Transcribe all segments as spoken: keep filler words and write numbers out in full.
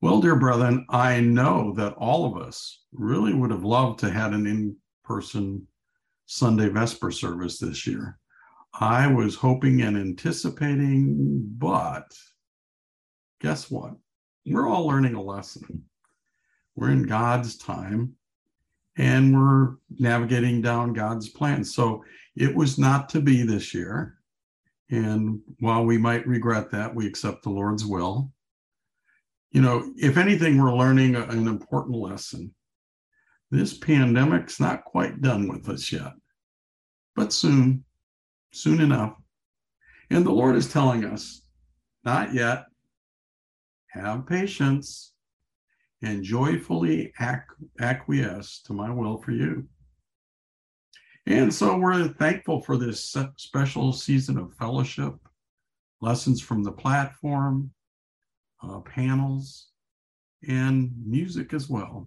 Well, dear brethren, I know that all of us really would have loved to have an in-person Sunday Vesper service this year. I was hoping and anticipating, but guess what? We're all learning a lesson. We're in God's time and we're navigating down God's plan. So it was not to be this year. And while we might regret that, we accept the Lord's will. You know, if anything, we're learning an important lesson. This pandemic's not quite done with us yet, but soon, soon enough. And the Lord is telling us, not yet, have patience and joyfully acquiesce to my will for you. And so we're thankful for this special season of fellowship, lessons from the platform, Uh, panels, and music as well.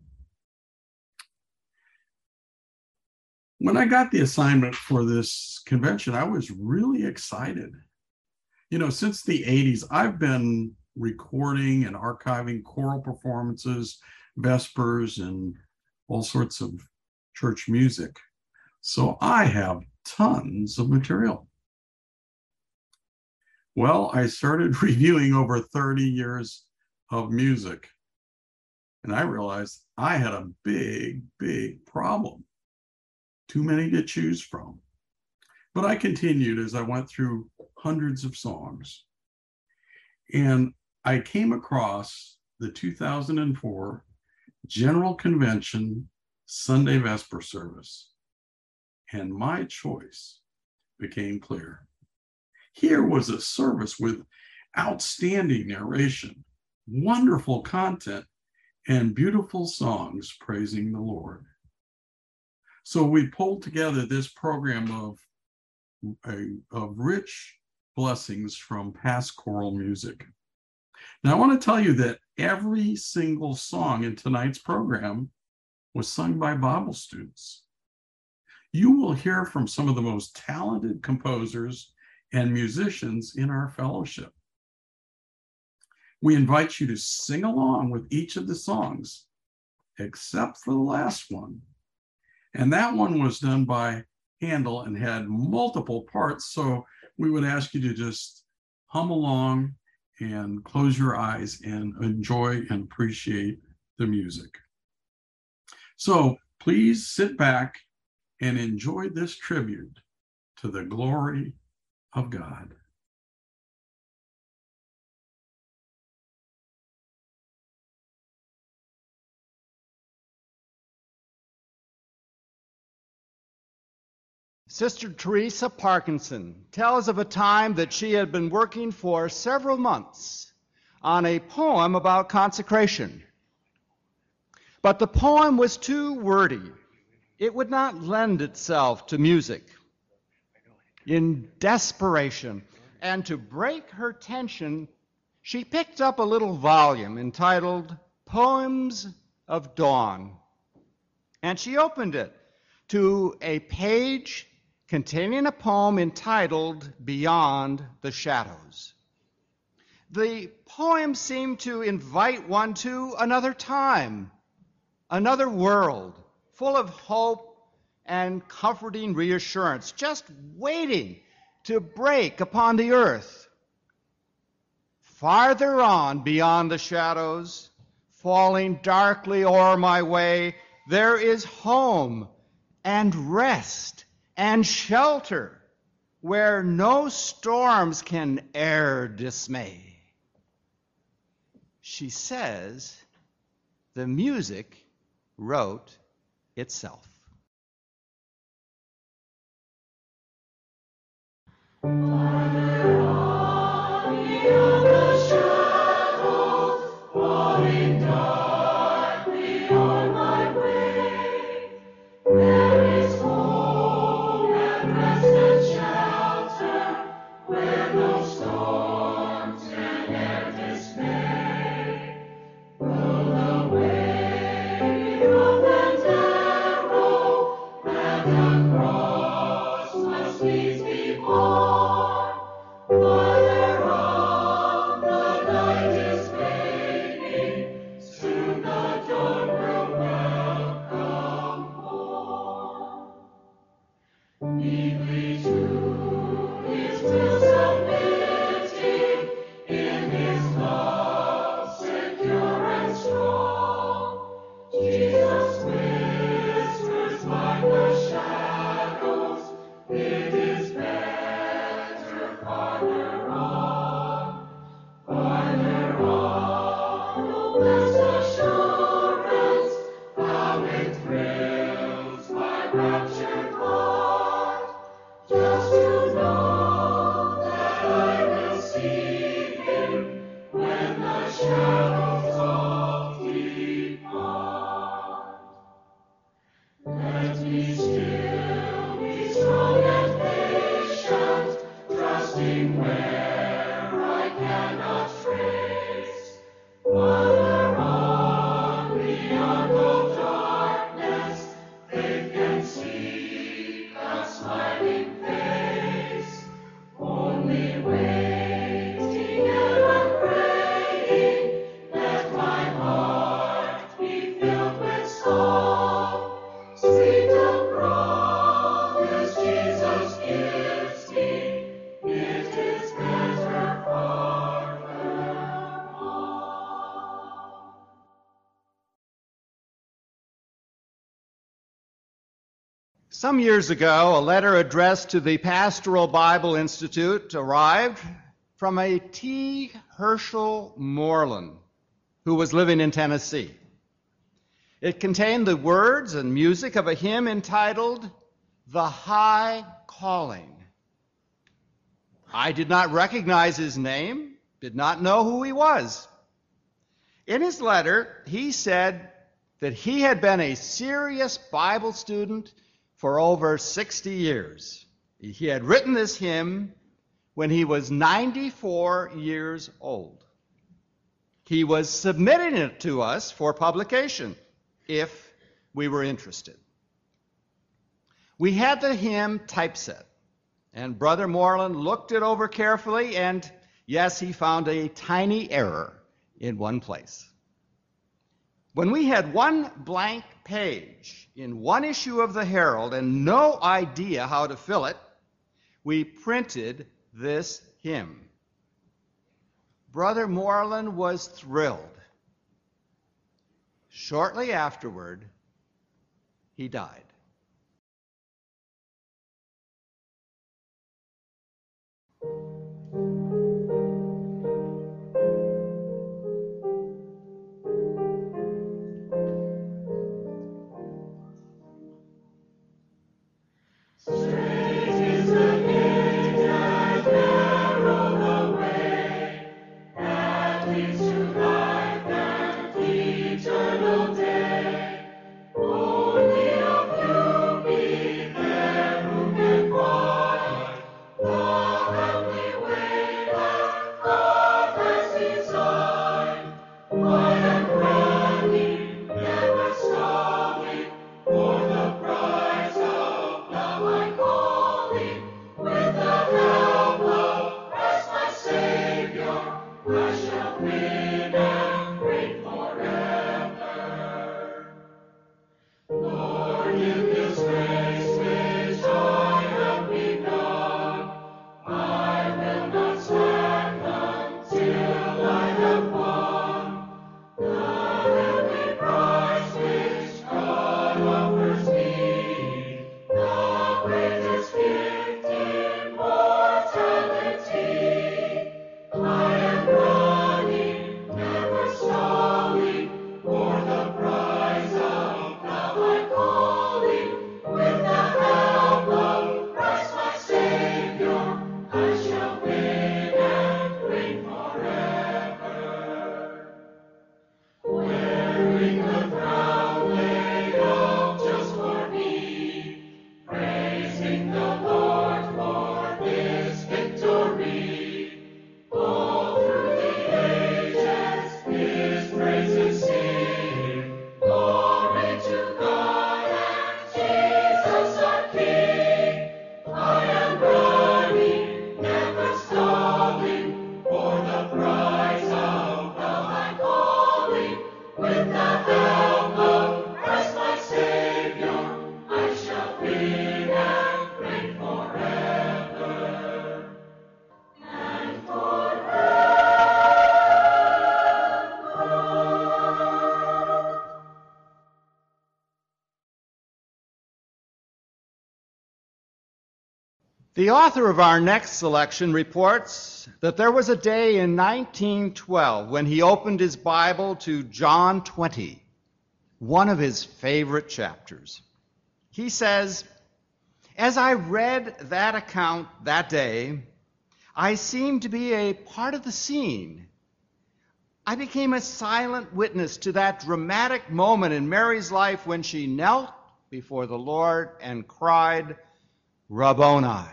When I got the assignment for this convention, I was really excited. You know, since the eighties, I've been recording and archiving choral performances, vespers, and all sorts of church music. So I have tons of material. Well, I started reviewing over thirty years of music, and I realized I had a big, big problem. Too many to choose from. But I continued as I went through hundreds of songs. And I came across the two thousand four General Convention Sunday Vesper service, and my choice became clear. Here was a service with outstanding narration, wonderful content, and beautiful songs praising the Lord. So we pulled together this program of, of rich blessings from past choral music. Now, I want to tell you that every single song in tonight's program was sung by Bible students. You will hear from some of the most talented composers and musicians in our fellowship. We invite you to sing along with each of the songs, except for the last one. And that one was done by Handel and had multiple parts. So we would ask you to just hum along and close your eyes and enjoy and appreciate the music. So please sit back and enjoy this tribute to the glory of God. Sister Teresa Parkinson tells of a time that she had been working for several months on a poem about consecration. But the poem was too wordy. It would not lend itself to music. In desperation, and to break her tension, she picked up a little volume entitled Poems of Dawn. And she opened it to a page containing a poem entitled Beyond the Shadows. The poem seemed to invite one to another time, another world, full of hope and comforting reassurance, just waiting to break upon the earth. Farther on beyond the shadows, falling darkly o'er my way, there is home and rest and shelter where no storms can e'er dismay. She says the music wrote itself. Farther on beyond the shadows, falling darkly on my way, there is home and rest and shelter where no storms can e'er dismay. Though the way be rough and narrow, and the cross must needs be borne, shadows all depart. Let me still be strong and patient, trusting where I cannot trace. Father, on beyond all darkness, faith can see that smiling face. Only waiting ever praying, let my heart be filled with song. Sweet the promise Jesus gives me, it is better farther. Some years ago, a letter addressed to the Pastoral Bible Institute arrived from a T. Herschel Moreland, who was living in Tennessee. It contained the words and music of a hymn entitled, "The High Calling." I did not recognize his name, did not know who he was. In his letter, he said that he had been a serious Bible student for over sixty years. He had written this hymn when he was ninety-four years old. He was submitting it to us for publication if we were interested. We had the hymn typeset, and Brother Moreland looked it over carefully, and yes, he found a tiny error in one place. When we had one blank page in one issue of the Herald and no idea how to fill it, we printed this hymn. Brother Moreland was thrilled. Shortly afterward, he died. Straight is the gate and narrow the way that leads to life and eternal day. Only a few be there who can find the heavenly way that God has designed. I am running, never stalling, for the prize of love I'm calling. With the help of Christ my Savior, I shall win and reign forever. Lord, in this race which I have begun, I will not slack until I have won the heavenly prize which God offers me, the greatest gift, immortality. I am running, never stalling, for the prize of love I'm calling. With the help of Christ my Savior, I shall win and reign forever. Wearing the crown laid up just for me, praising the Lord for this victory. All through the ages His praises sing. Glory to God and Jesus our King. I am running, never stalling, for the prize of love I'm calling. With the help of Christ my Savior, I shall win and reign forever and forever. The author of our next selection reports that there was a day in nineteen twelve when he opened his Bible to John twenty, one of his favorite chapters. He says, "As I read that account that day, I seemed to be a part of the scene. I became a silent witness to that dramatic moment in Mary's life when she knelt before the Lord and cried, Rabboni.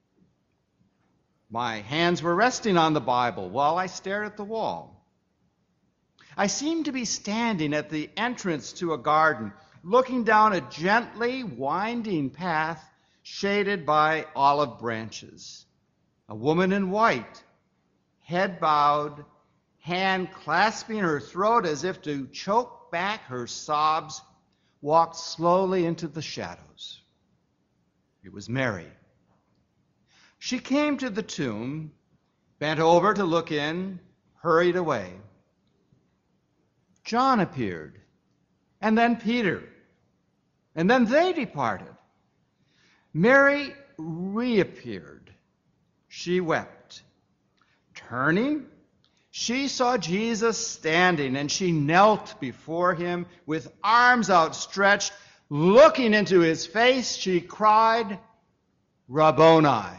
My hands were resting on the Bible while I stared at the wall. I seemed to be standing at the entrance to a garden, looking down a gently winding path shaded by olive branches. A woman in white, head bowed, hand clasping her throat as if to choke back her sobs, walked slowly into the shadows. It was Mary. She came to the tomb, bent over to look in, hurried away. John appeared, and then Peter, and then they departed. Mary reappeared. She wept. Turning, she saw Jesus standing, and she knelt before him with arms outstretched. Looking into his face, she cried, Rabboni.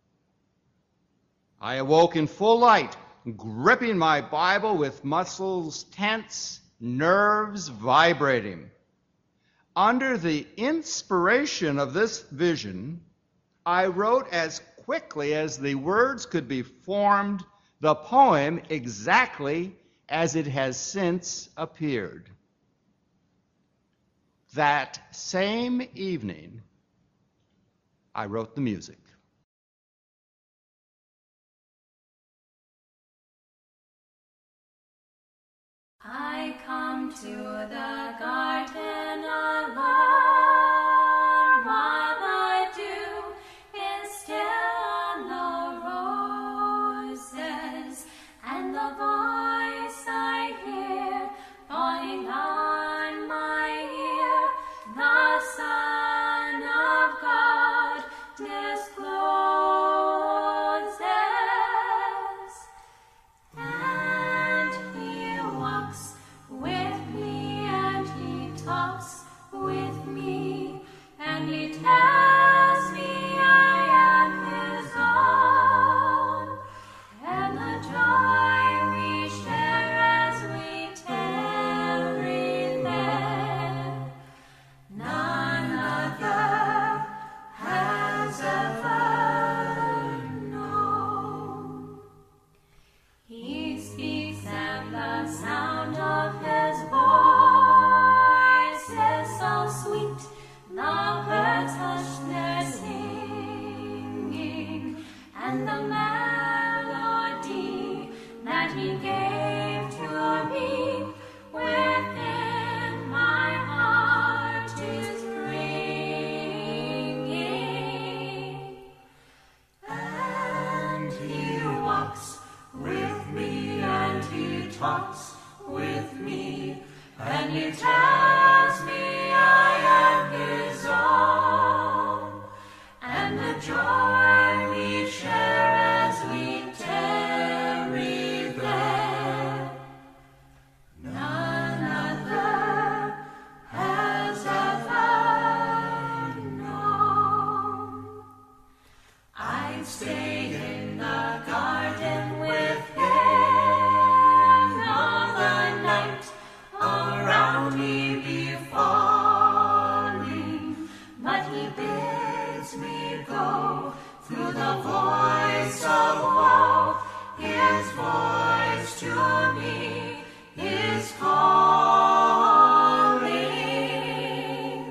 I awoke in full light, gripping my Bible with muscles tense, nerves vibrating. Under the inspiration of this vision, I wrote as quickly as the words could be formed the poem exactly as it has since appeared. That same evening, I wrote the music. I come to the garden alone, while the dew is still on the roses, and the voice I hear falling on my ear, the Son of God discloses. And he walks with me, and he talks with me, and he tells me I am his own, and the joy we share as we tarry there, none other has ever known. He speaks, and the sound of his voice is so sweet. The birds hush their singing, and the melody that he gave to me within my heart is ringing. And he walks with me, and he talks with me, and he tells me I am his own, and the joy we share as we tarry there, none other has ever known. I'd stay in the garden with him all the night, around me be falling, but he bids me go through the voice of woe. His voice to me is calling,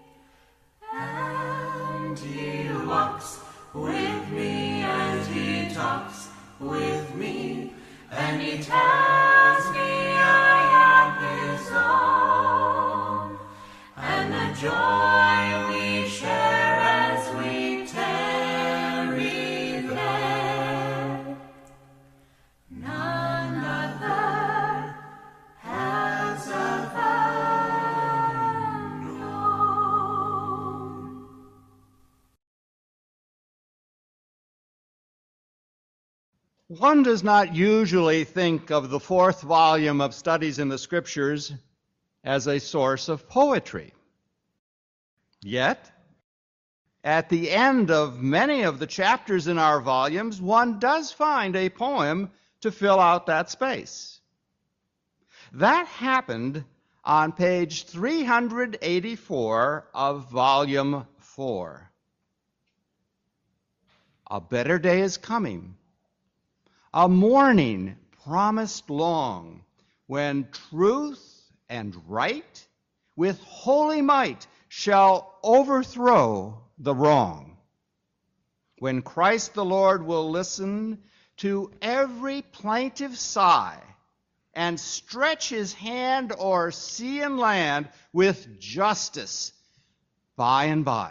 and he walks with me, and he talks with me, and he tells me I am his own, and the joy we share as we tarry there, none other has ever known. One does not usually think of the fourth volume of Studies in the Scriptures as a source of poetry. Yet, at the end of many of the chapters in our volumes, one does find a poem to fill out that space. That happened on page three hundred eighty-four of volume four. A better day is coming, a morning promised long, when truth and right with holy might shall overthrow the wrong. When Christ the Lord will listen to every plaintive sigh and stretch his hand o'er sea and land with justice by and by.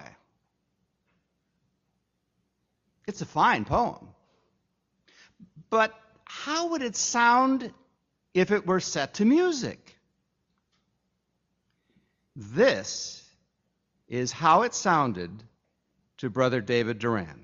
It's a fine poem. But how would it sound if it were set to music? This is how it sounded to Brother David Duran.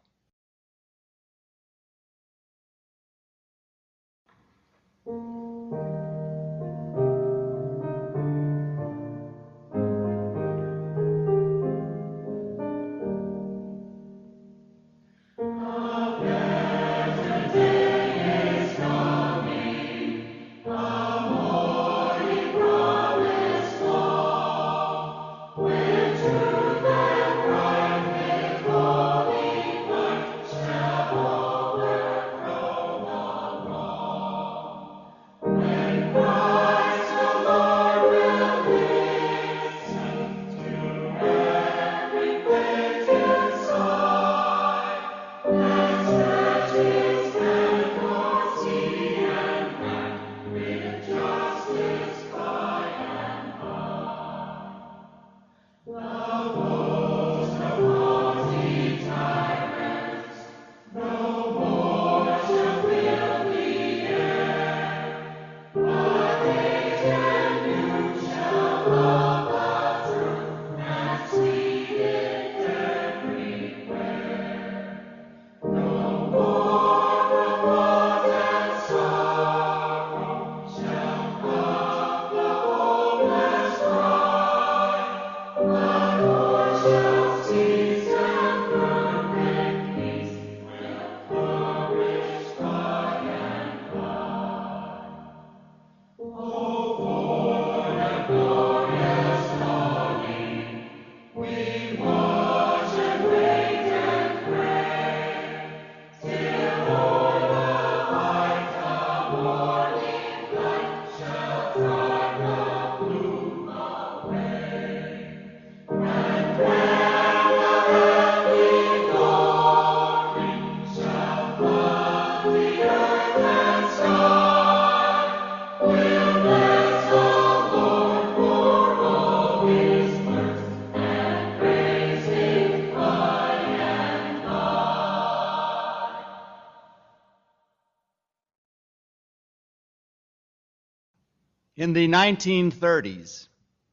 In the nineteen thirties,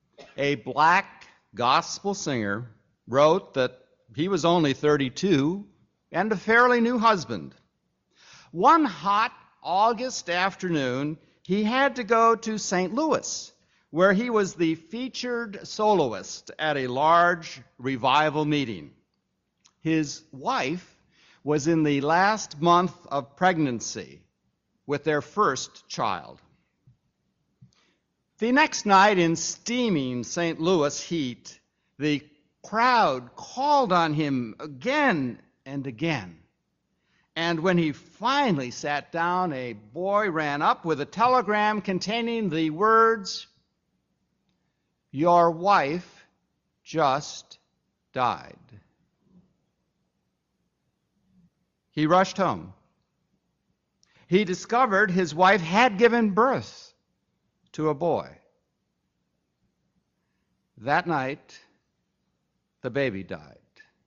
a black gospel singer wrote that he was only thirty-two and a fairly new husband. One hot August afternoon, he had to go to Saint Louis, where he was the featured soloist at a large revival meeting. His wife was in the last month of pregnancy with their first child. The next night, in steaming Saint Louis heat, the crowd called on him again and again. And when he finally sat down, a boy ran up with a telegram containing the words, "Your wife just died." He rushed home. He discovered his wife had given birth to a boy. That night, the baby died.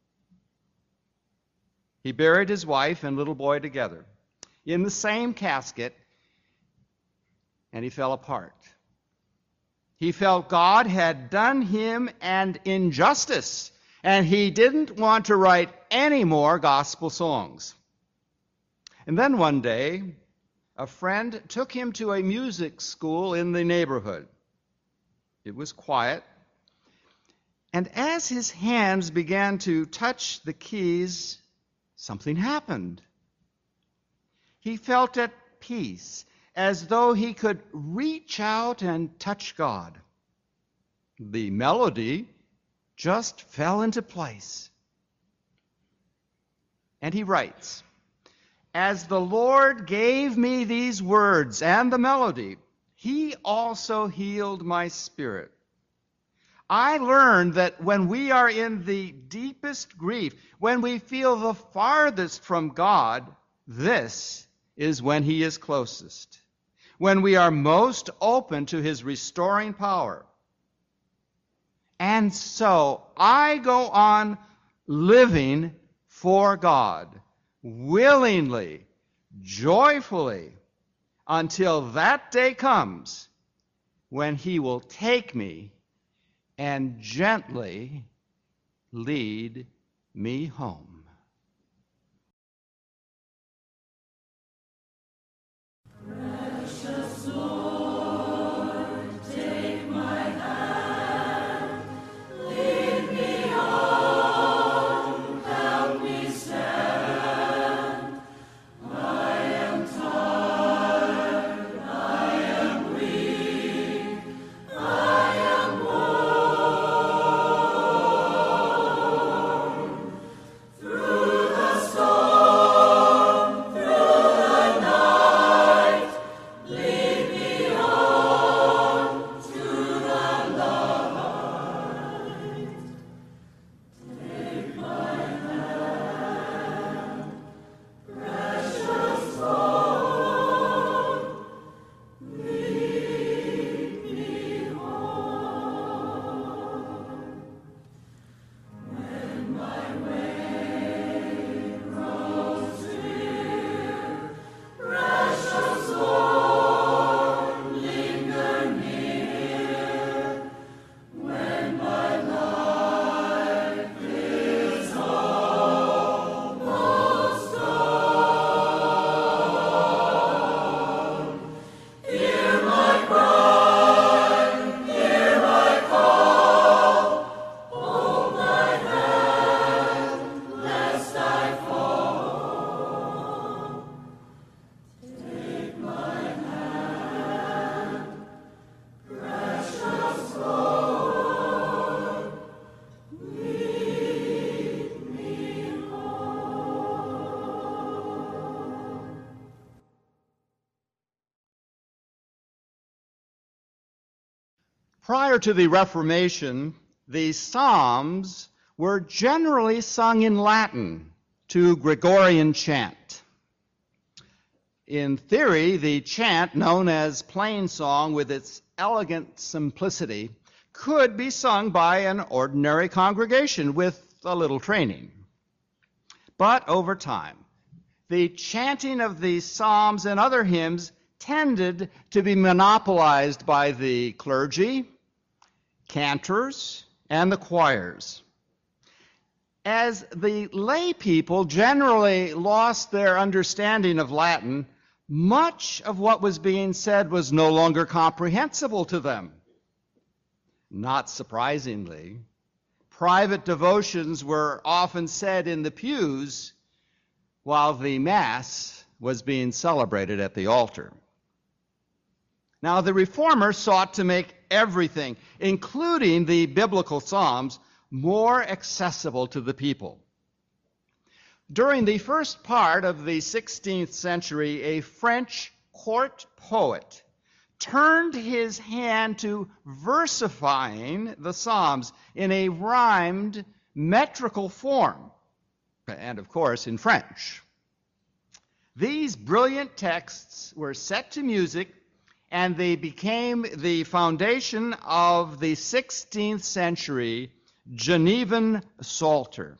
He buried his wife and little boy together in the same casket, and he fell apart. He felt God had done him an injustice, and he didn't want to write any more gospel songs. And then one day, a friend took him to a music school in the neighborhood. It was quiet. And as his hands began to touch the keys, something happened. He felt at peace as though he could reach out and touch God. The melody just fell into place. And he writes, "As the Lord gave me these words and the melody, he also healed my spirit. I learned that when we are in the deepest grief, when we feel the farthest from God, this is when he is closest, when we are most open to his restoring power. And so I go on living for God, willingly, joyfully, until that day comes when he will take me and gently lead me home." Prior to the Reformation, the Psalms were generally sung in Latin to Gregorian chant. In theory, the chant, known as plain song with its elegant simplicity, could be sung by an ordinary congregation with a little training. But over time, the chanting of the Psalms and other hymns tended to be monopolized by the clergy, cantors, and the choirs. As the lay people generally lost their understanding of Latin, much of what was being said was no longer comprehensible to them. Not surprisingly, private devotions were often said in the pews while the Mass was being celebrated at the altar. Now, the Reformers sought to make everything, including the biblical Psalms, more accessible to the people. During the first part of the sixteenth century, a French court poet turned his hand to versifying the Psalms in a rhymed metrical form, and of course in French. These brilliant texts were set to music, and they became the foundation of the sixteenth century Genevan Psalter.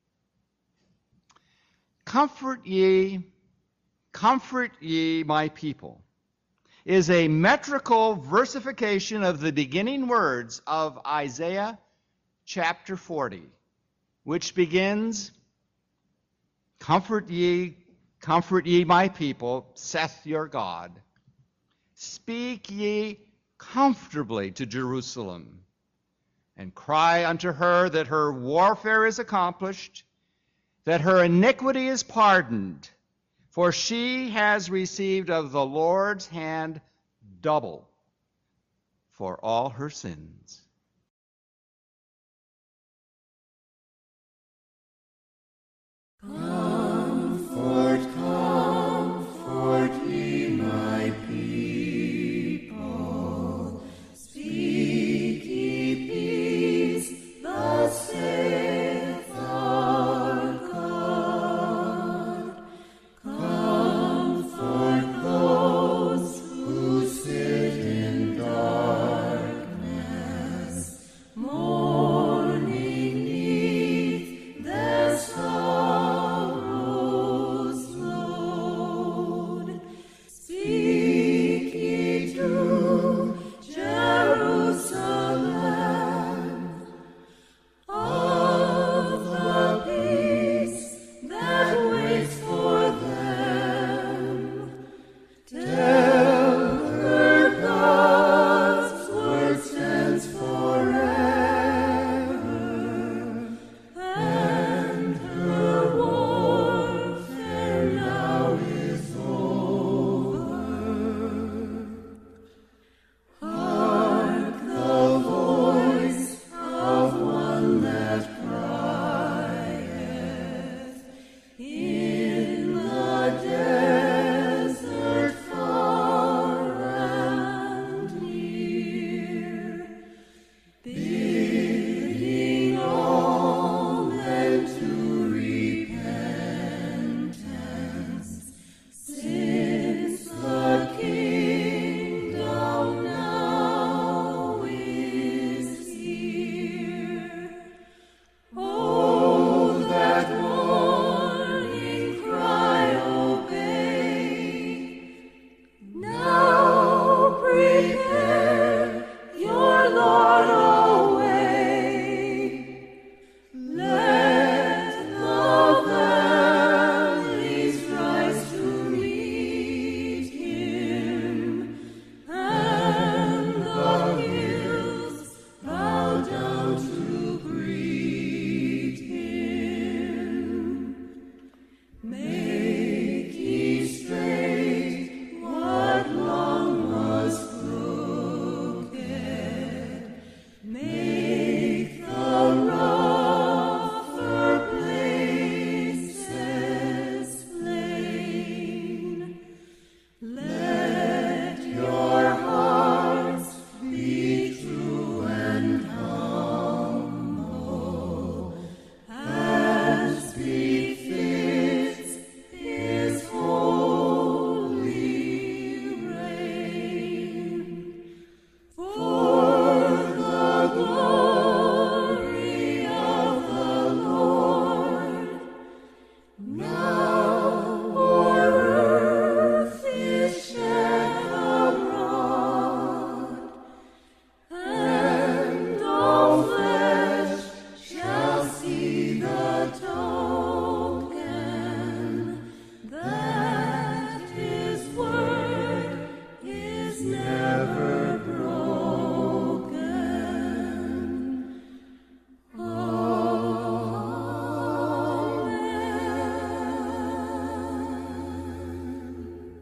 "Comfort ye, comfort ye, my people," is a metrical versification of the beginning words of Isaiah chapter forty, which begins, "Comfort ye, comfort ye, my people, saith your God. Speak ye comfortably to Jerusalem, and cry unto her that her warfare is accomplished, that her iniquity is pardoned, for she has received of the Lord's hand double for all her sins. Comfort, comfort ye my people. Speak ye peace, thus saith our God. Comfort those who sit in darkness, mourning neath their sorrows load. Speak ye to Jerusalem of the peace that waits for them. Tell her God's word stands forever, and her warfare now is over. Hark the voice of one that crieth in the desert far and near, bidding all men to repentance, since the kingdom now is here. Oh, that warning cry obey. Now prepare your Lord away. Let the valleys rise to meet him, and the hills bow down to greet him. Make ye straight what long was crooked. Make the rougher places plain. Let your hearts be true and humble, as befits his holy reign. For the glory of the Lord now o'er earth is shed abroad, and all flesh shall see the token that his word is never broken. Amen.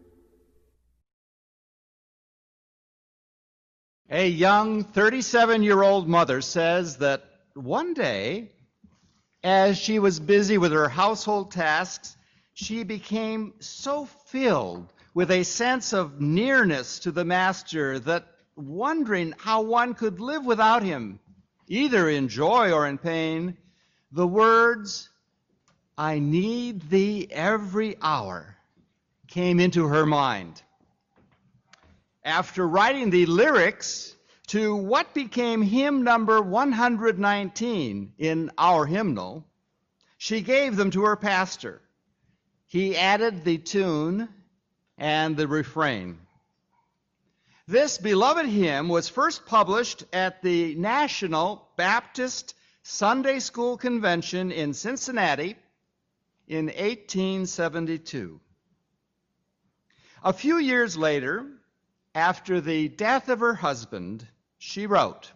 A young thirty-seven-year-old mother says that one day, as she was busy with her household tasks, she became so filled with a sense of nearness to the Master that, wondering how one could live without him, either in joy or in pain, the words, "I need thee every hour," came into her mind. After writing the lyrics to what became hymn number one hundred nineteen in our hymnal, she gave them to her pastor. He added the tune and the refrain. This beloved hymn was first published at the National Baptist Sunday School Convention in Cincinnati in eighteen seventy-two. A few years later, after the death of her husband, she wrote,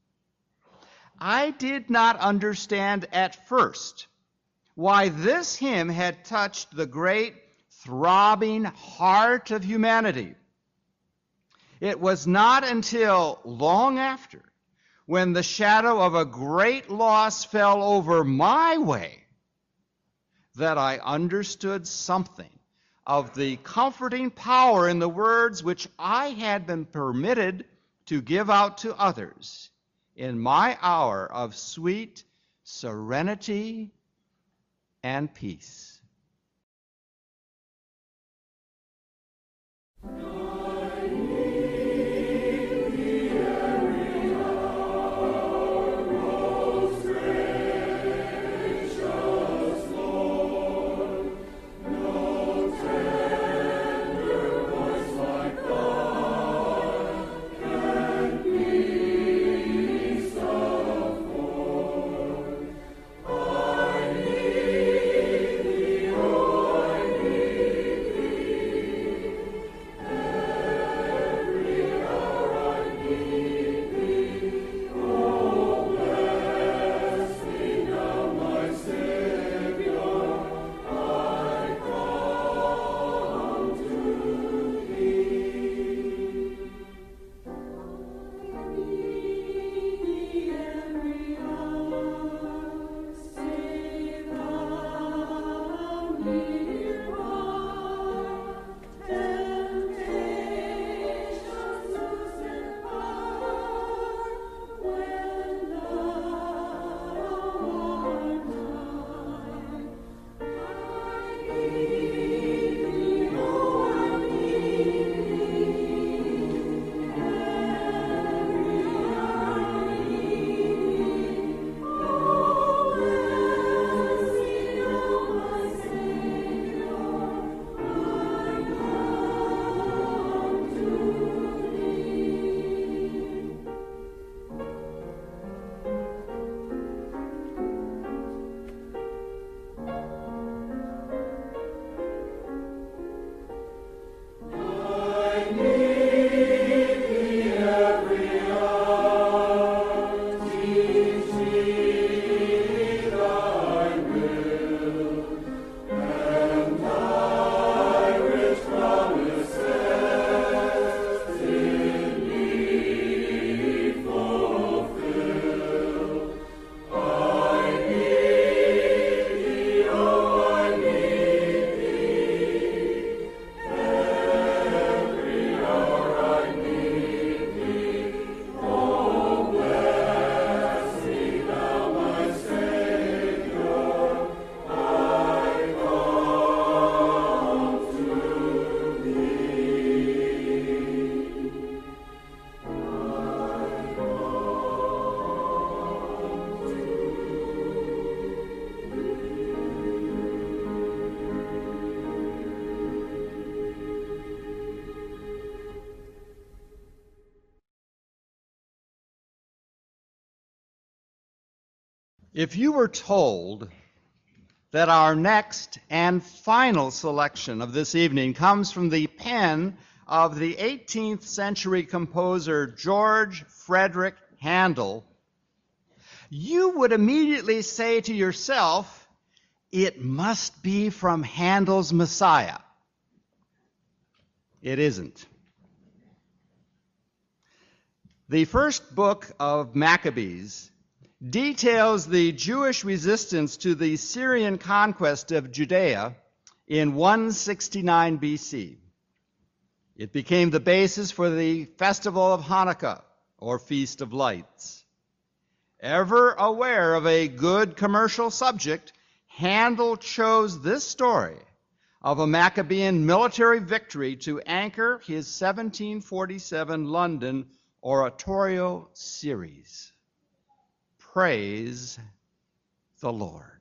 "I did not understand at first why this hymn had touched the great throbbing heart of humanity. It was not until long after, when the shadow of a great loss fell over my way, that I understood something of the comforting power in the words which I had been permitted to give out to others in my hour of sweet serenity and peace. If you were told that our next and final selection of this evening comes from the pen of the eighteenth century composer George Frederick Handel, you would immediately say to yourself, it must be from Handel's Messiah. It isn't. The first book of Maccabees details the Jewish resistance to the Syrian conquest of Judea in one sixty-nine B C. It became the basis for the festival of Hanukkah, or Feast of Lights. Ever aware of a good commercial subject, Handel chose this story of a Maccabean military victory to anchor his seventeen forty-seven London oratorio series. Praise the Lord.